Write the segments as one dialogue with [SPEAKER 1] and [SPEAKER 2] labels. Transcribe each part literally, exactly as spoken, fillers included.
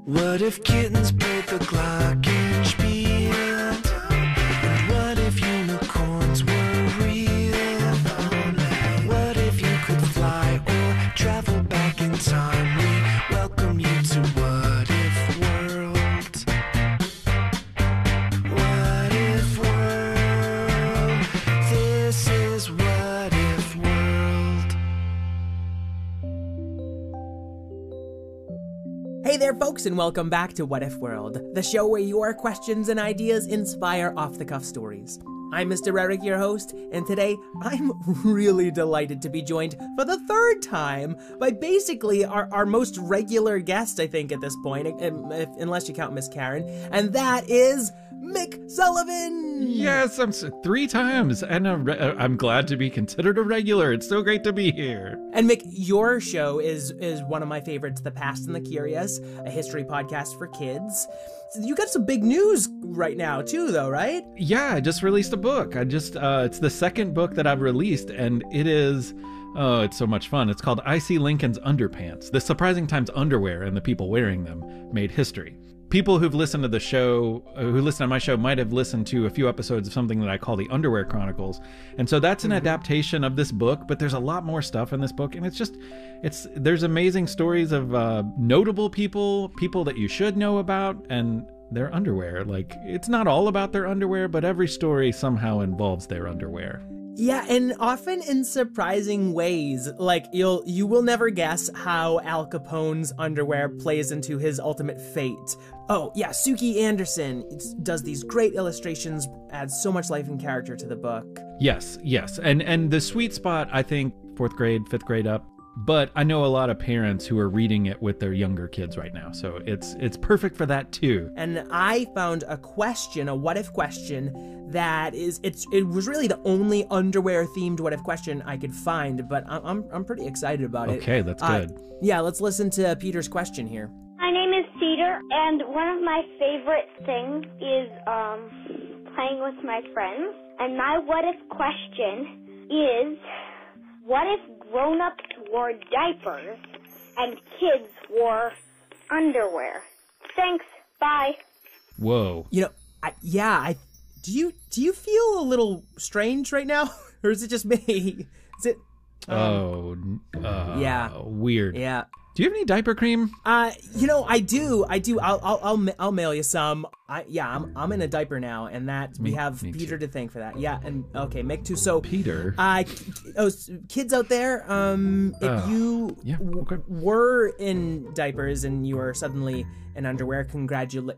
[SPEAKER 1] What if kittens played the glockenspiel? And what if unicorns were real? What if you could fly or travel back in time? We welcome you to What If World. What If World? This is What If World.
[SPEAKER 2] Hey there, folks, and welcome back to What If World, the show where your questions and ideas inspire off-the-cuff stories. I'm Mister Eric, your host, and today I'm really delighted to be joined for the third time by basically our, our most regular guest, I think, at this point, if, unless you count Miss Karen, and that is Mick Sullivan!
[SPEAKER 3] Yes, I'm s- three times, and I'm, re- I'm glad to be considered a regular. It's so great to be here.
[SPEAKER 2] And Mick, your show is is one of my favorites, The Past and the Curious, a history podcast for kids. You got some big news right now, too, though, right?
[SPEAKER 3] Yeah, I just released a book. I just, uh, it's the second book that I've released, and it is, oh, it's so much fun. It's called I See Lincoln's Underpants, The Surprising Times Underwear and the People Wearing Them Made History. People who've listened to the show, uh, who listen to my show, might have listened to a few episodes of something that I call the Underwear Chronicles. And so that's an mm-hmm. adaptation of this book, but there's a lot more stuff in this book. And it's just, it's, there's amazing stories of uh, notable people, people that you should know about, and their underwear. Like, it's not all about their underwear, but every story somehow involves their underwear.
[SPEAKER 2] Yeah, and often in surprising ways. Like, you'll you will never guess how Al Capone's underwear plays into his ultimate fate. Oh, yeah, Suki Anderson does these great illustrations, adds so much life and character to the book.
[SPEAKER 3] Yes, yes. And and the sweet spot, I think, fourth grade, fifth grade up. But I know a lot of parents who are reading it with their younger kids right now. So it's it's perfect for that too.
[SPEAKER 2] And I found a question, a what if question, that is, it's it was really the only underwear themed what if question I could find, but I'm I'm, I'm pretty excited about it.
[SPEAKER 3] Okay, that's
[SPEAKER 2] uh,
[SPEAKER 3] good.
[SPEAKER 2] Yeah, let's listen to Peter's question here.
[SPEAKER 4] My name is Peter, and one of my favorite things is um playing with my friends. And my what if question is, what if grown-ups wore diapers and kids wore underwear? Thanks. Bye.
[SPEAKER 3] Whoa.
[SPEAKER 2] You know, I, yeah, I do you do you feel a little strange right now, or is it just me? Is it?
[SPEAKER 3] Um, oh, uh,
[SPEAKER 2] yeah.
[SPEAKER 3] Weird.
[SPEAKER 2] Yeah.
[SPEAKER 3] Do you have any diaper cream?
[SPEAKER 2] Uh, you know, I do. I do. I'll I'll I'll, I'll mail you some. I yeah, I'm I'm in a diaper now, and that
[SPEAKER 3] Me-
[SPEAKER 2] we have
[SPEAKER 3] me
[SPEAKER 2] Peter
[SPEAKER 3] too.
[SPEAKER 2] to thank for that. Yeah, and okay, Mick too. So
[SPEAKER 3] Peter.
[SPEAKER 2] Uh, oh, kids out there, um, if
[SPEAKER 3] Uh,
[SPEAKER 2] you
[SPEAKER 3] yeah,
[SPEAKER 2] w-
[SPEAKER 3] okay.
[SPEAKER 2] were in diapers and you are suddenly in underwear, congratulate.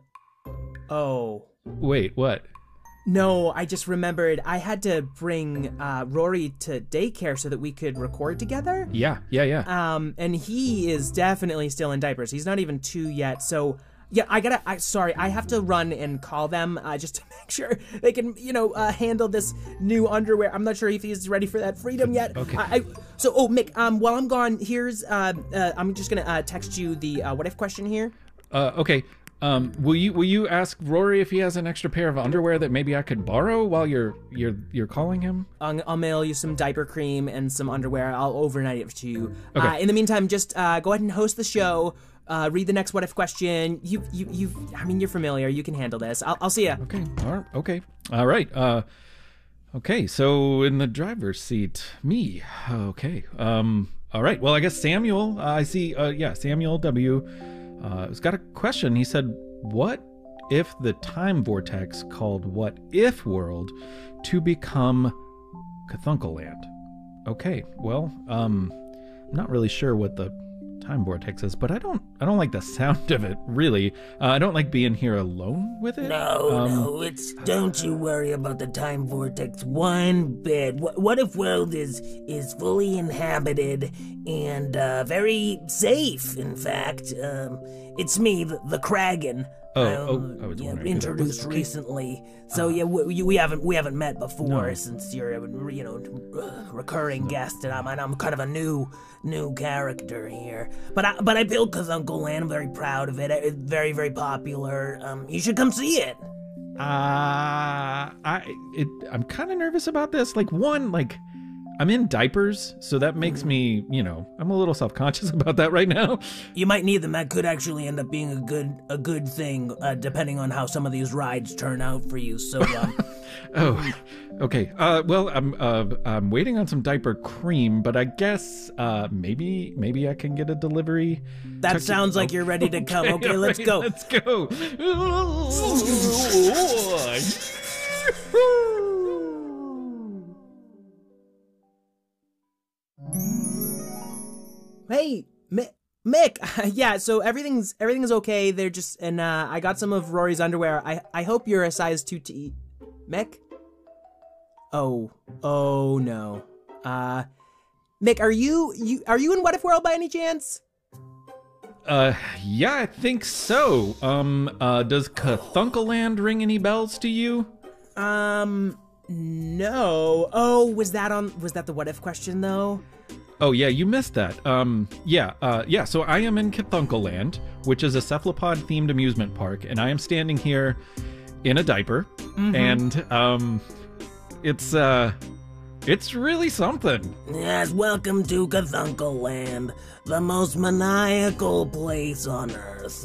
[SPEAKER 2] Oh.
[SPEAKER 3] Wait, what?
[SPEAKER 2] No, I just remembered I had to bring uh, Rory to daycare so that we could record together.
[SPEAKER 3] Yeah, yeah, yeah.
[SPEAKER 2] Um, and he is definitely still in diapers. He's not even two yet. So, yeah, I gotta, I, sorry, I have to run and call them uh, just to make sure they can, you know, uh, handle this new underwear. I'm not sure if he's ready for that freedom yet.
[SPEAKER 3] Okay.
[SPEAKER 2] I, I, so, oh, Mick, um, while I'm gone, here's, uh, uh, I'm just gonna uh, text you the uh, what if question here.
[SPEAKER 3] Uh, okay. Um, will you will you ask Rory if he has an extra pair of underwear that maybe I could borrow while you're you're you're calling him?
[SPEAKER 2] I'll, I'll mail you some diaper cream and some underwear. I'll overnight it to you.
[SPEAKER 3] Okay.
[SPEAKER 2] Uh, in the meantime, just uh, go ahead and host the show. Uh, read the next what if question. You you you. I mean, you're familiar. You can handle this. I'll, I'll see you.
[SPEAKER 3] Okay. All right. Okay. All right. Uh, okay. So in the driver's seat, me. Okay. Um. All right. Well, I guess Samuel. Uh, I see. Uh, yeah, Samuel W. Uh, has got a question. He said, "What if the time vortex called What If World to become Cthulhuland?" Okay. Well, um, I'm not really sure what the time vortex is, but I don't I don't like the sound of it, really. Uh, I don't like being here alone with it.
[SPEAKER 5] No,
[SPEAKER 3] um,
[SPEAKER 5] no, it's don't you worry about the time vortex one bit. What, what if world is is fully inhabited and uh, very safe? In fact, um, it's me, the, the Kragan.
[SPEAKER 3] Oh,
[SPEAKER 5] um,
[SPEAKER 3] oh, I was
[SPEAKER 5] yeah,
[SPEAKER 3] wondering.
[SPEAKER 5] introduced
[SPEAKER 3] Okay.
[SPEAKER 5] recently. So yeah, we, we haven't we haven't met before
[SPEAKER 3] No.
[SPEAKER 5] since you're a, you know uh, recurring guest, and I'm and I'm kind of a new new character here. But I but I built Cthulhu Land. I'm very proud of it. It's very very popular. Um, you should come see it.
[SPEAKER 3] Uh, I it, I'm kind of nervous about this. Like, one, like, I'm in diapers, so that makes me, you know, I'm a little self-conscious about that right now.
[SPEAKER 5] You might need them. That could actually end up being a good a good thing, uh, depending on how some of these rides turn out for you. So, um,
[SPEAKER 3] Oh, okay. Uh, well, I'm uh, I'm waiting on some diaper cream, but I guess uh, maybe maybe I can get a delivery.
[SPEAKER 5] that
[SPEAKER 3] Tuck-
[SPEAKER 5] sounds like
[SPEAKER 3] oh,
[SPEAKER 5] you're ready to come. Okay, let's
[SPEAKER 3] alright,
[SPEAKER 5] go.
[SPEAKER 3] Let's go.
[SPEAKER 2] Hey, Mi- Mick. Yeah, so everything's everything's okay. They're just and uh, I got some of Rory's underwear. I I hope you're a size two T. Mick. Oh, oh no. Uh, Mick, are you you are you in What If World by any chance?
[SPEAKER 3] Uh, yeah, I think so. Um, uh, does Cthulhuland ring any bells to you?
[SPEAKER 2] Um, no. Oh, was that on? Was that the what if question though?
[SPEAKER 3] Oh yeah, you missed that. Um, yeah, uh, yeah. So I am in Cthulhuland, which is a cephalopod-themed amusement park, and I am standing here in a diaper,
[SPEAKER 2] Mm-hmm.
[SPEAKER 3] and um, it's uh, it's really something.
[SPEAKER 5] Yes, welcome to Cthulhuland, the most maniacal place on Earth.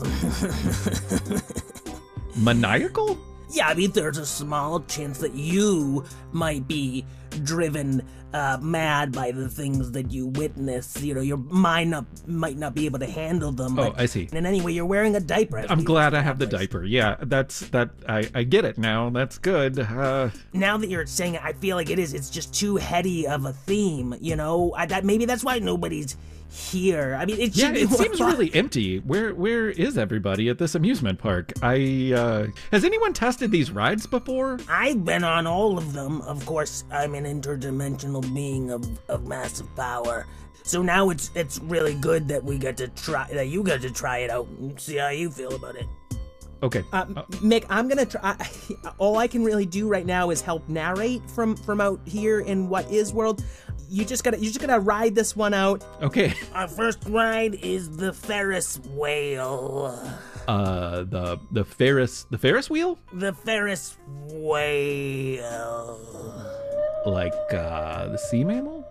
[SPEAKER 3] Maniacal?
[SPEAKER 5] Yeah, I mean, there's a small chance that you might be driven uh, mad by the things that you witness. You know, your mind not, might not be able to handle them.
[SPEAKER 3] Oh,
[SPEAKER 5] but-
[SPEAKER 3] I see.
[SPEAKER 5] And anyway, you're wearing a diaper.
[SPEAKER 3] I'm glad I have the diaper. Yeah, that's that. I I get it now. That's good. Uh,
[SPEAKER 5] Now that you're saying it, I feel like it is. It's just too heady of a theme, you know? I, that Maybe that's why nobody's here. I mean, it
[SPEAKER 3] yeah,
[SPEAKER 5] should be
[SPEAKER 3] it
[SPEAKER 5] more
[SPEAKER 3] seems
[SPEAKER 5] fun.
[SPEAKER 3] really empty. Where where is everybody at this amusement park? I uh, has anyone tested these rides before?
[SPEAKER 5] I've been on all of them. Of course, I'm an interdimensional being of, of massive power. So now it's it's really good that we get to try that you get to try it out and see how you feel about it.
[SPEAKER 3] Okay.
[SPEAKER 2] Uh, Mick, I'm gonna try. All I can really do right now is help narrate from from out here in What Is World. You just gotta you just gotta ride this one out.
[SPEAKER 3] Okay.
[SPEAKER 5] Our first ride is the Ferris whale.
[SPEAKER 3] Uh, the the Ferris the Ferris wheel,
[SPEAKER 5] The Ferris whale.
[SPEAKER 3] like uh, the sea mammal.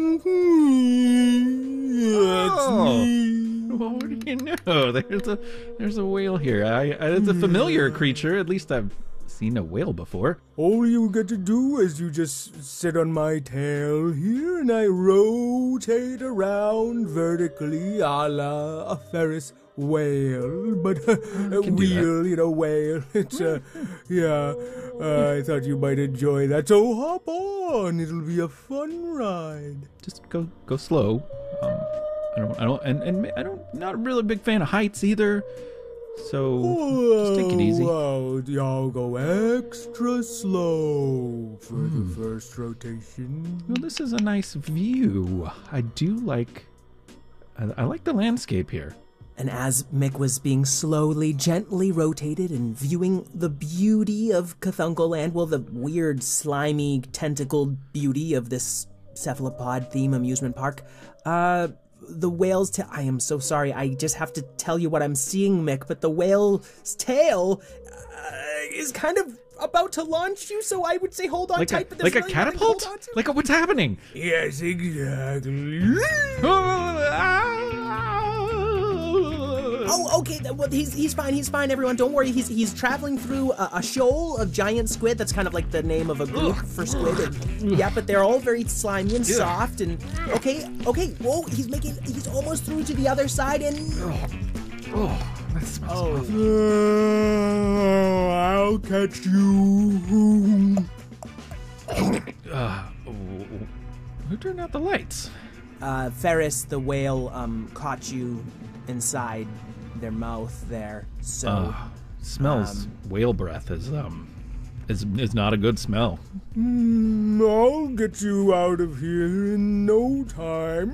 [SPEAKER 3] Oh. Well, what do you know? There's a there's a whale here. I, I it's a familiar creature. At least I've seen a whale before.
[SPEAKER 6] All you get to do is you just sit on my tail here and I rotate around vertically a la a Ferris whale. But a
[SPEAKER 3] can do
[SPEAKER 6] wheel, you know, whale. It's, uh, yeah, uh, I thought you might enjoy that. So hop on. It'll be a fun ride.
[SPEAKER 3] Just go go slow. Um, I don't I don't and, and I don't not a really big fan of heights either. So just take it easy.
[SPEAKER 6] Whoa, y'all go extra slow for
[SPEAKER 3] Hmm.
[SPEAKER 6] the first rotation.
[SPEAKER 3] Well, this is a nice view. I do like I, I like the landscape here.
[SPEAKER 2] And as Mick was being slowly, gently rotated and viewing the beauty of Cthulhuland, well, the weird, slimy, tentacled beauty of this cephalopod theme amusement park, uh, the whale's tail. I am so sorry. I just have to tell you what I'm seeing, Mick, but the whale's tail uh, is kind of about to launch you, so I would say hold on
[SPEAKER 3] Like
[SPEAKER 2] tight.
[SPEAKER 3] a
[SPEAKER 2] but there's
[SPEAKER 3] like a
[SPEAKER 2] really nothing to hold
[SPEAKER 3] catapult?
[SPEAKER 2] on to.
[SPEAKER 3] Like a, what's happening?
[SPEAKER 6] Yes, exactly.
[SPEAKER 2] Oh, okay. th- Well, he's he's fine. He's fine. Everyone, don't worry. He's he's traveling through a, a shoal of giant squid. That's kind of like the name of a group for squid. And, yeah, but they're all very slimy and soft. And okay, okay. Whoa, he's making. He's almost through to the other side. And
[SPEAKER 3] Oh, that smells awful.
[SPEAKER 6] Oh, I'll catch you.
[SPEAKER 3] Uh, who turned out the lights?
[SPEAKER 2] uh, Ferris the whale um caught you inside their mouth there. So
[SPEAKER 3] Uh, smells
[SPEAKER 2] um,
[SPEAKER 3] whale breath is um is is not a good smell.
[SPEAKER 6] Mm, I'll get you out of here in no time.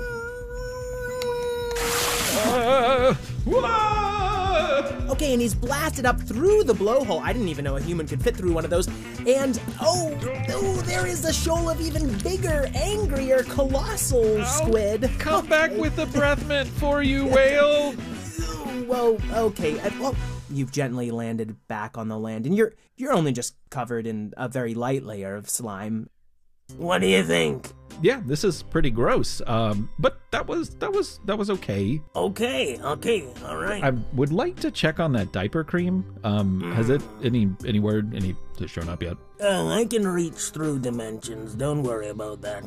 [SPEAKER 3] Uh, whoa!
[SPEAKER 2] okay, and he's blasted up through the blowhole. I didn't even know a human could fit through one of those. And oh, oh, there is a shoal of even bigger, angrier, colossal squid.
[SPEAKER 3] Come back with the breath mint for you, whale.
[SPEAKER 2] Whoa, okay. Uh, well, you've gently landed back on the land, and you're you're only just covered in a very light layer of slime.
[SPEAKER 5] What do you think?
[SPEAKER 3] Yeah, this is pretty gross. Um, but that was that was that was okay.
[SPEAKER 5] Okay, okay, all right.
[SPEAKER 3] I would like to check on that diaper cream. Um, mm. Has it any any word any has it shown up yet?
[SPEAKER 5] Uh, I can reach through dimensions. Don't worry about that.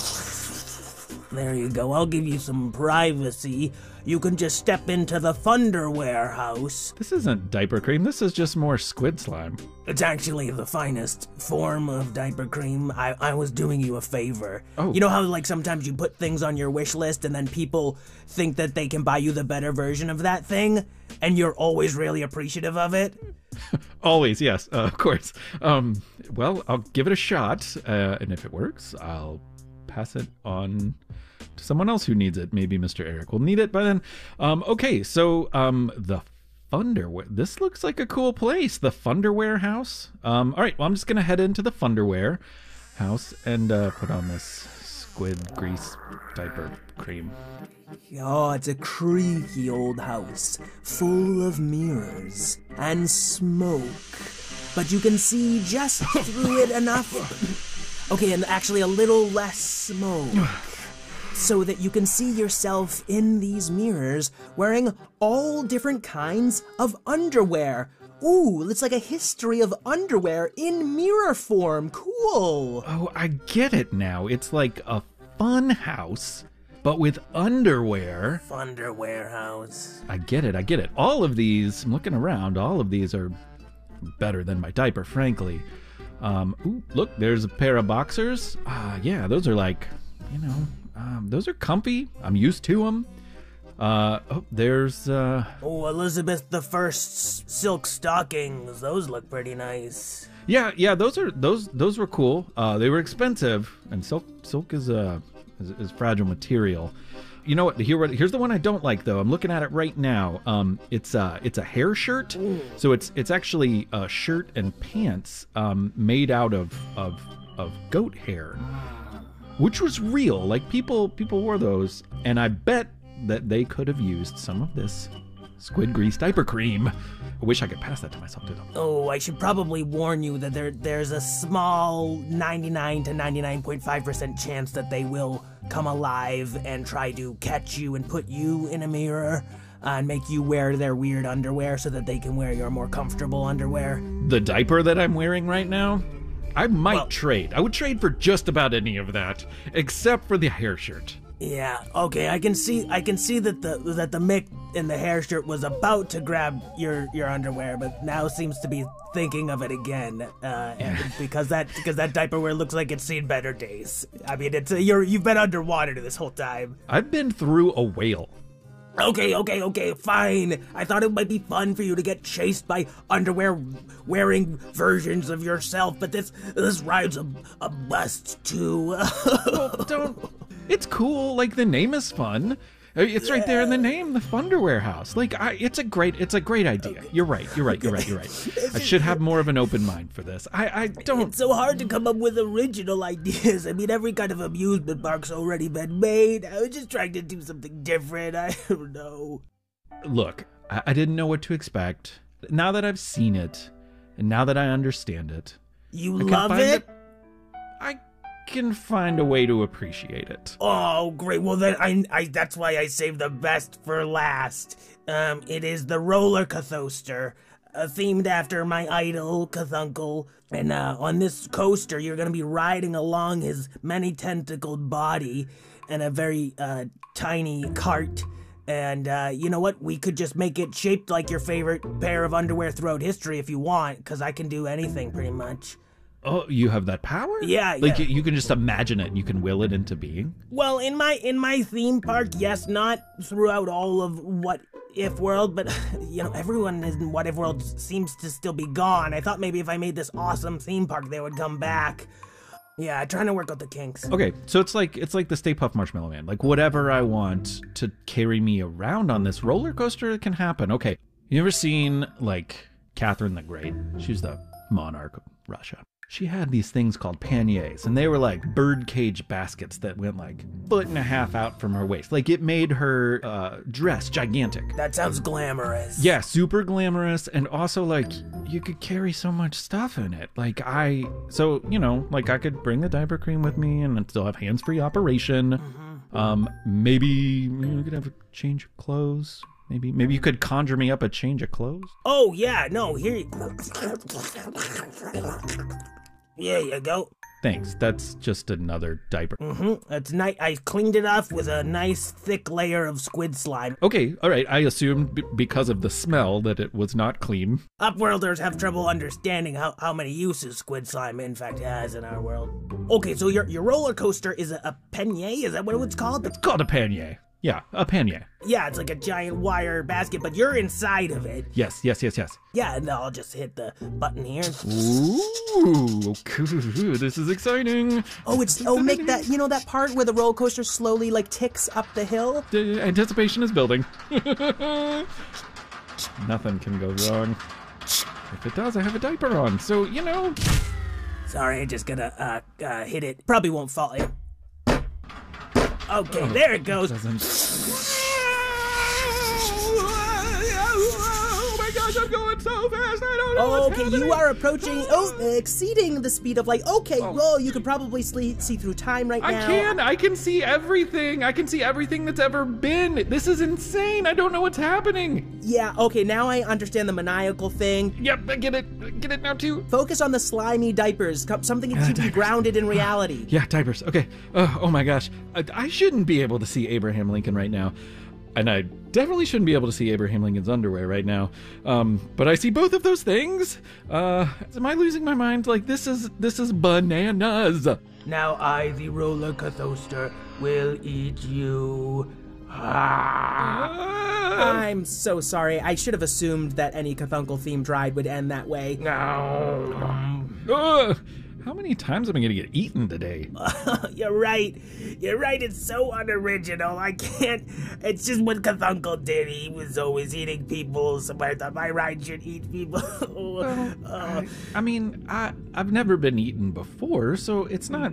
[SPEAKER 5] There you go. I'll give you some privacy. You can just step into the Thunder Warehouse.
[SPEAKER 3] This isn't diaper cream. This is just more squid slime.
[SPEAKER 5] It's actually the finest form of diaper cream. I, I was doing you a favor.
[SPEAKER 3] Oh.
[SPEAKER 5] You know how, like, sometimes you put things on your wish list and then people think that they can buy you the better version of that thing? And you're always really appreciative of it?
[SPEAKER 3] Always, yes, uh, of course. Um, well, I'll give it a shot. Uh, and if it works, I'll pass it on to someone else who needs it. Maybe Mister Eric will need it by then. Um, okay, so um, the Thunderwear. This looks like a cool place. The Thunderwear house. Um, all right, well, I'm just gonna head into the Thunderwear house and uh, put on this squid grease diaper cream.
[SPEAKER 2] Oh, it's a creaky old house full of mirrors and smoke, but you can see just through it enough. Okay, and actually a little less smoke. So that you can see yourself in these mirrors wearing all different kinds of underwear. Ooh, it's like a history of underwear in mirror form. Cool.
[SPEAKER 3] Oh, I get it now. It's like a fun house, but with underwear.
[SPEAKER 5] Thunder Warehouse.
[SPEAKER 3] I get it, I get it. All of these, I'm looking around, all of these are better than my diaper, frankly. Um, ooh, look, there's a pair of boxers. Ah, uh, yeah, those are like, you know, um, those are comfy. I'm used to them. Uh, oh, there's, uh...
[SPEAKER 5] Oh, Elizabeth the First's silk stockings. Those look pretty nice.
[SPEAKER 3] Yeah, yeah, those are, those, those were cool. Uh, they were expensive, and silk, silk is, uh, is, is fragile material. You know what? Here, here's the one I don't like, though. I'm looking at it right now. Um, it's uh, it's a hair shirt, mm. so it's it's actually a shirt and pants um, made out of of of goat hair, which was real. Like people people wore those, and I bet that they could have used some of this squid grease diaper cream. I wish I could pass that to myself too.
[SPEAKER 5] Oh, I should probably warn you that there there's a small ninety-nine to ninety-nine point five percent chance that they will come alive and try to catch you and put you in a mirror uh, and make you wear their weird underwear so that they can wear your more comfortable underwear.
[SPEAKER 3] The diaper that I'm wearing right now? I might
[SPEAKER 5] well,
[SPEAKER 3] trade. I would trade for just about any of that, except for the hair shirt.
[SPEAKER 5] Yeah, okay, I can see I can see that the that the Mick in the hair shirt was about to grab your, your underwear, but now seems to be thinking of it again. Uh yeah. because that because that diaper wear looks like it's seen better days. I mean, it's you're you've been underwater this whole time.
[SPEAKER 3] I've been through a whale.
[SPEAKER 5] Okay, okay, okay, fine. I thought it might be fun for you to get chased by underwear-wearing versions of yourself, but this this ride's a, a bust, too.
[SPEAKER 3] Well, don't... It's cool. Like, the name is fun. It's right there in the name, the Thunderwear House. Like, I, it's a great, it's a great idea. You're right. You're right. You're right. You're right. I should have more of an open mind for this. I, I don't.
[SPEAKER 5] It's so hard to come up with original ideas. I mean, every kind of amusement park's already been made. I was just trying to do something different. I don't know.
[SPEAKER 3] Look, I, I didn't know what to expect. Now that I've seen it, and now that I understand it,
[SPEAKER 5] you
[SPEAKER 3] I
[SPEAKER 5] love it?
[SPEAKER 3] it. I. can find a way to appreciate it.
[SPEAKER 5] Oh, great. Well, then I, I that's why I saved the best for last. Um, it is the Roller Coaster, uh, themed after my idol, Cthulhu. And uh, on this coaster, you're going to be riding along his many-tentacled body in a very uh, tiny cart. And uh, you know what? We could just make it shaped like your favorite pair of underwear throughout history if you want, because I can do anything pretty much.
[SPEAKER 3] Oh, you have that power?
[SPEAKER 5] Yeah,
[SPEAKER 3] like
[SPEAKER 5] yeah.
[SPEAKER 3] You, you can just imagine it and you can will it into being?
[SPEAKER 5] Well, in my in my theme park, yes, not throughout all of What If World, but, you know, everyone in What If World seems to still be gone. I thought maybe if I made this awesome theme park, they would come back. Yeah, trying to work out the kinks.
[SPEAKER 3] Okay, so it's like it's like the Stay Puft Marshmallow Man. Like, whatever I want to carry me around on this roller coaster, it can happen. Okay, you ever seen, like, Catherine the Great? She's the monarch of Russia. she had these things called panniers, and they were like birdcage baskets that went like foot and a half out from her waist. Like it made her uh, dress gigantic.
[SPEAKER 5] That sounds glamorous.
[SPEAKER 3] Yeah, super glamorous, and also like you could carry so much stuff in it. Like I, so you know, like I could bring the diaper cream with me and still have hands-free operation. Mm-hmm. Um, maybe you could have a change of clothes. Maybe, maybe you could conjure me up a change of clothes.
[SPEAKER 5] Oh yeah, no, here. Here you go.
[SPEAKER 3] Thanks. That's just another diaper.
[SPEAKER 5] Mm-hmm. It's nice. I cleaned it off with a nice thick layer of squid slime.
[SPEAKER 3] Okay, all right. I assumed b- because of the smell that it was not clean.
[SPEAKER 5] Upworlders have trouble understanding how, how many uses squid slime in fact has in our world. Okay, so your your roller coaster is a, a pannier? Is that what it's called?
[SPEAKER 3] It's called a pannier. Yeah, a pannier.
[SPEAKER 5] Yeah, it's like a giant wire basket, but you're inside of it.
[SPEAKER 3] Yes, yes, yes, yes.
[SPEAKER 5] Yeah, and I'll just hit the button here.
[SPEAKER 3] Ooh, this is exciting.
[SPEAKER 2] Oh, it's oh, make that, you know, that part where the roller coaster slowly like ticks up the hill?
[SPEAKER 3] The anticipation is building. Nothing can go wrong. If it does, I have a diaper on, so, you know.
[SPEAKER 5] Sorry, I'm just gonna uh, uh, hit it. Probably won't fall in. Okay, oh, there it goes.
[SPEAKER 3] It oh my gosh, I'm going so fast. I don't know.
[SPEAKER 2] Oh,
[SPEAKER 3] what's
[SPEAKER 2] okay,
[SPEAKER 3] happening.
[SPEAKER 2] you are approaching, oh, exceeding the speed of light. Okay,
[SPEAKER 3] oh.
[SPEAKER 2] well, you can probably see, see through time right
[SPEAKER 3] I
[SPEAKER 2] now.
[SPEAKER 3] I can. I can see everything. I can see everything that's ever been. This is insane. I don't know what's happening.
[SPEAKER 2] Yeah, okay, now I understand the maniacal thing.
[SPEAKER 3] Yep, I get it. I get it now, too.
[SPEAKER 2] Focus on the slimy diapers, something that keeps you grounded in reality.
[SPEAKER 3] Yeah, diapers. Okay. Uh, oh, my gosh. I, I shouldn't be able to see Abraham Lincoln right now. And I definitely shouldn't be able to see Abraham Lincoln's underwear right now. Um, but I see both of those things. Uh, am I losing my mind? Like, this is this is bananas.
[SPEAKER 5] Now I, the roller coaster, will eat you. Ah.
[SPEAKER 2] I'm so sorry. I should have assumed that any Cthulhu-themed ride would end that way.
[SPEAKER 5] No.
[SPEAKER 3] Uh, how many times am I going to get eaten today?
[SPEAKER 5] You're right. You're right. It's so unoriginal. I can't. It's just what Cthulhu did. He was always eating people, so I thought my ride should eat people.
[SPEAKER 3] Well,
[SPEAKER 5] uh,
[SPEAKER 3] I, I mean, I, I've never been eaten before, so it's not...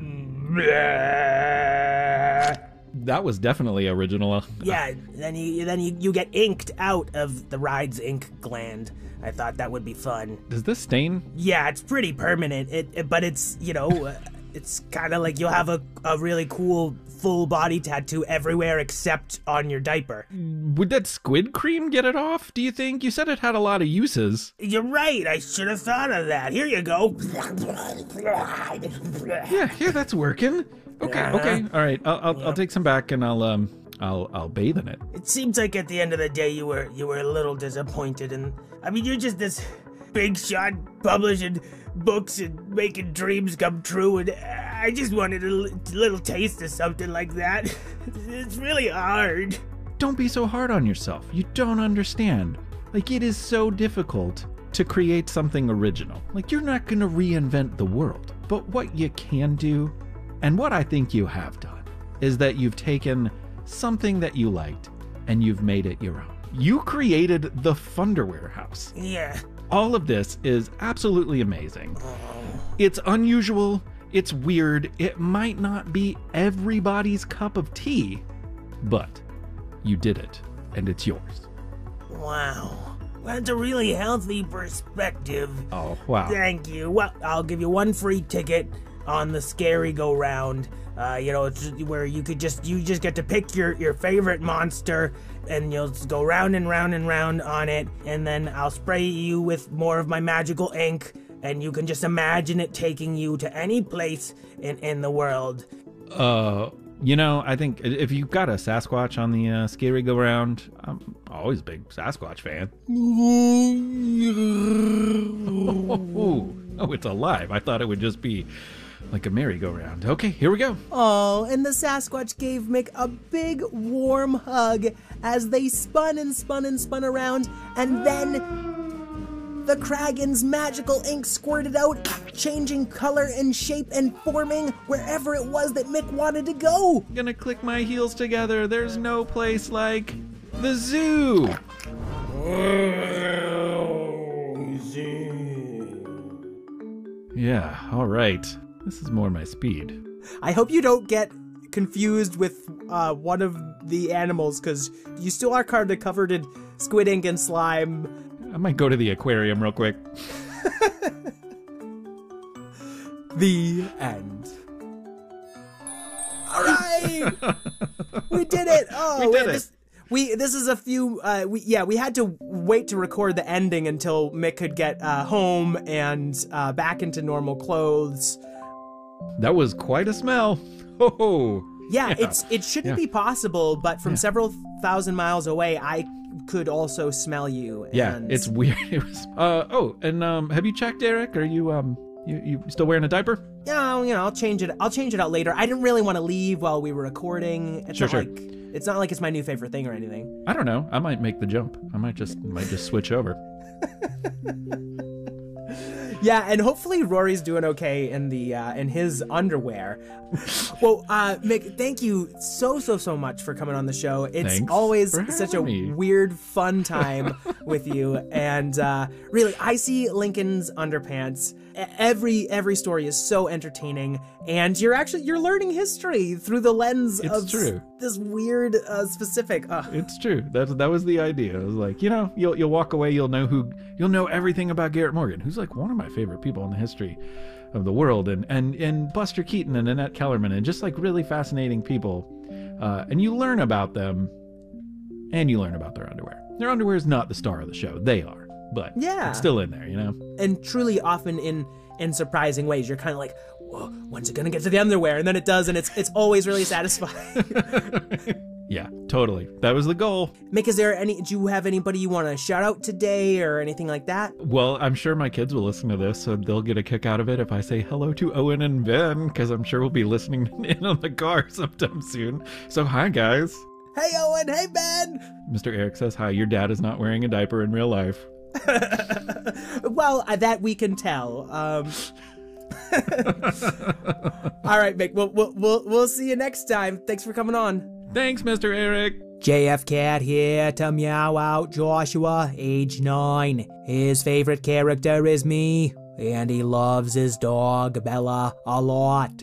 [SPEAKER 3] That was definitely original.
[SPEAKER 5] Yeah, then you then you, you get inked out of the ride's ink gland. I thought that would be fun.
[SPEAKER 3] Does this stain?
[SPEAKER 5] Yeah, it's pretty permanent. It, it but it's, you know, uh, it's kind of like you'll have a, a really cool full body tattoo everywhere except on your diaper.
[SPEAKER 3] Would that squid cream get it off, do you think? You said it had a lot of uses.
[SPEAKER 5] You're right. I should have thought of that. Here you go.
[SPEAKER 3] Yeah, yeah, that's working. Okay,
[SPEAKER 5] Uh-huh.
[SPEAKER 3] okay, all right. I'll I'll, I'll take some back and I'll um I'll I'll bathe in it.
[SPEAKER 5] It seems like at the end of the day you were you were a little disappointed, and I mean you're just this big shot publishing books and making dreams come true, and I just wanted a l- little taste of something like that. It's really hard.
[SPEAKER 3] Don't be so hard on yourself. You don't understand. Like, it is so difficult to create something original. Like, you're not gonna reinvent the world. But what you can do, and what I think you have done, is that you've taken something that you liked and you've made it your own. You created the Funderwear House.
[SPEAKER 5] Yeah.
[SPEAKER 3] All of this is absolutely amazing. It's unusual, it's weird, it might not be everybody's cup of tea, but you did it, and it's yours.
[SPEAKER 5] Wow. That's a really healthy perspective.
[SPEAKER 3] Oh, wow.
[SPEAKER 5] Thank you. Well, I'll give you one free ticket on the Scary Go Round. Uh, you know, it's where you could just you just get to pick your, your favorite monster, and you'll just go round and round and round on it, and then I'll spray you with more of my magical ink, and you can just imagine it taking you to any place in, in the world.
[SPEAKER 3] Uh, you know, I think if you've got a Sasquatch on the uh, Scary Go Round, I'm always a big Sasquatch fan. Oh, oh, it's alive. I thought it would just be like a merry-go-round. Okay, here we go.
[SPEAKER 2] Oh, and the Sasquatch gave Mick a big warm hug as they spun and spun and spun around, and then the Kragen's magical ink squirted out, changing color and shape and forming wherever it was that Mick wanted to go.
[SPEAKER 3] I'm gonna click my heels together. There's no place like the zoo. Yeah, all right. This is more my speed.
[SPEAKER 2] I hope you don't get confused with uh, one of the animals, because you still are kind of covered in squid ink and slime.
[SPEAKER 3] I might go to the aquarium real quick.
[SPEAKER 2] The end. All right, we did it. Oh,
[SPEAKER 3] We did
[SPEAKER 2] wait,
[SPEAKER 3] it.
[SPEAKER 2] This, we this is a few. Uh, we yeah, we had to wait to record the ending until Mick could get uh, home and uh, back into normal clothes.
[SPEAKER 3] That was quite a smell. Oh,
[SPEAKER 2] Yeah,
[SPEAKER 3] Yeah.
[SPEAKER 2] it's it shouldn't
[SPEAKER 3] Yeah.
[SPEAKER 2] be possible, but from
[SPEAKER 3] Yeah.
[SPEAKER 2] several thousand miles away, I could also smell you.
[SPEAKER 3] yeah,
[SPEAKER 2] and
[SPEAKER 3] it's weird. It was. Uh oh, and um, have you checked, Eric? Are you um, you you still wearing a diaper?
[SPEAKER 2] Yeah, you know, I'll change it. I'll change it out later. I didn't really want to leave while we were recording. It's
[SPEAKER 3] Sure,
[SPEAKER 2] not
[SPEAKER 3] sure.
[SPEAKER 2] like it's not like it's my new favorite thing or anything.
[SPEAKER 3] I don't know. I might make the jump. I might just might just switch over.
[SPEAKER 2] Yeah, and hopefully Rory's doing okay in the uh, in his underwear. Well, uh, Mick, thank you so so so much for coming on the show. It's
[SPEAKER 3] Thanks
[SPEAKER 2] always
[SPEAKER 3] for
[SPEAKER 2] such a
[SPEAKER 3] having me.
[SPEAKER 2] weird, fun time with you, and uh, really, I see Lincoln's Underpants. E- Every every story is so entertaining, and you're actually you're learning history through the lens
[SPEAKER 3] It's
[SPEAKER 2] of
[SPEAKER 3] true.
[SPEAKER 2] this weird uh, specific. Uh,
[SPEAKER 3] It's true. That that was the idea. It was like, you know, you'll you'll walk away, you'll know who you'll know everything about Garrett Morgan, who's like one of my favorite people in the history of the world, and and and Buster Keaton and Annette Kellerman, and just like really fascinating people. Uh, and you learn about them, and you learn about their underwear. Their underwear is not the star of the show. They are, but
[SPEAKER 2] Yeah.
[SPEAKER 3] it's still in there, you know.
[SPEAKER 2] and truly often in in surprising ways. You're kind of like, whoa, when's it gonna get to the underwear? And then it does, and it's it's always really satisfying.
[SPEAKER 3] Yeah, totally. That was the goal.
[SPEAKER 2] Mick, is there any? Do you have anybody you want to shout out today or anything like that?
[SPEAKER 3] Well, I'm sure my kids will listen to this, so they'll get a kick out of it if I say hello to Owen and Ben, because I'm sure we'll be listening in on the car sometime soon. So hi, guys.
[SPEAKER 2] Hey Owen, hey Ben.
[SPEAKER 3] Mister Eric says hi. Your dad is not wearing a diaper in real life.
[SPEAKER 2] Well, uh, that we can tell. Um, all right, Mick. We'll, we'll we'll we'll see you next time. Thanks for coming on.
[SPEAKER 3] Thanks, Mister Eric.
[SPEAKER 2] J F Cat here to meow out Joshua, age nine. His favorite character is me, and he loves his dog Bella a lot.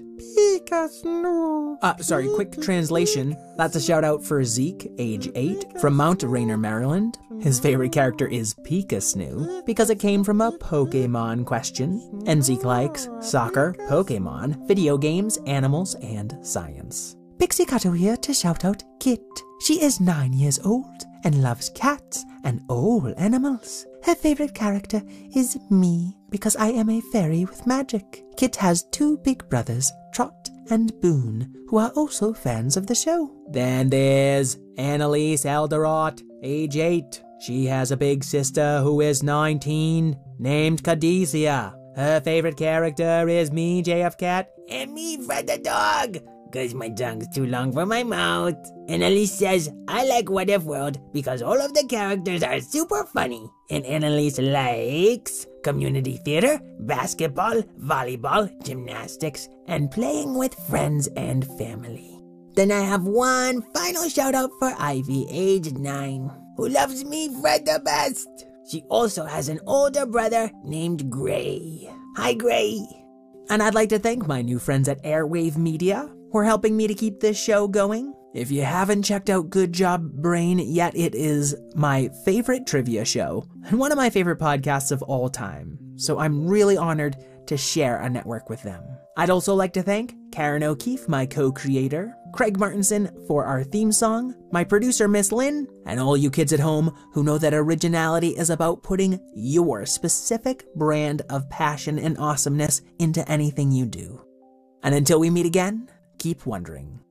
[SPEAKER 2] Uh, sorry, quick translation. That's a shout out for Zeke, age eight, from Mount Rainier, Maryland. His favorite character is Pika because it came from a Pokemon question. And Zeke likes soccer, Pokemon, video games, animals, and science. Pixie Kato here to shout out Kit. She is nine years old and loves cats and all animals. Her favorite character is me because I am a fairy with magic. Kit has two big brothers, Trot and Boone, who are also fans of the show. Then there's Annalise Elderot, age eight. She has a big sister who is nineteen, named Cadesia. Her favorite character is me, J F Cat, and me, Fred the dog, cause my tongue's too long for my mouth. Annalise says, I like What If World because all of the characters are super funny. And Annalise likes community theater, basketball, volleyball, gymnastics, and playing with friends and family. Then I have one final shout out for Ivy, age nine, who loves me, Fred, the best. She also has an older brother named Gray. Hi, Gray. And I'd like to thank my new friends at Airwave Media for helping me to keep this show going. If you haven't checked out Good Job Brain yet, it is my favorite trivia show and one of my favorite podcasts of all time. So I'm really honored to share a network with them. I'd also like to thank Karen O'Keefe, my co-creator, Craig Martinson for our theme song, my producer Miss Lynn, and all you kids at home who know that originality is about putting your specific brand of passion and awesomeness into anything you do. And until we meet again, keep wondering.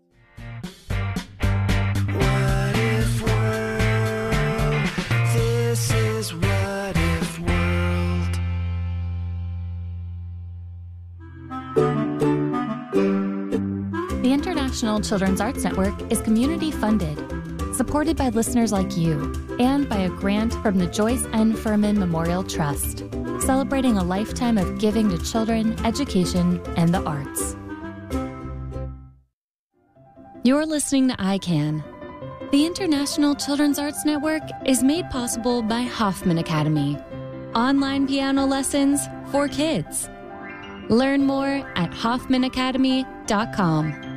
[SPEAKER 1] What if world? This is What If World.
[SPEAKER 7] The International Children's Arts Network is community funded, supported by listeners like you, and by a grant from the Joyce N. Furman Memorial Trust, celebrating a lifetime of giving to children, education, and the arts. You're listening to I CAN. The International Children's Arts Network is made possible by Hoffman Academy, online piano lessons for kids. Learn more at hoffman academy dot com.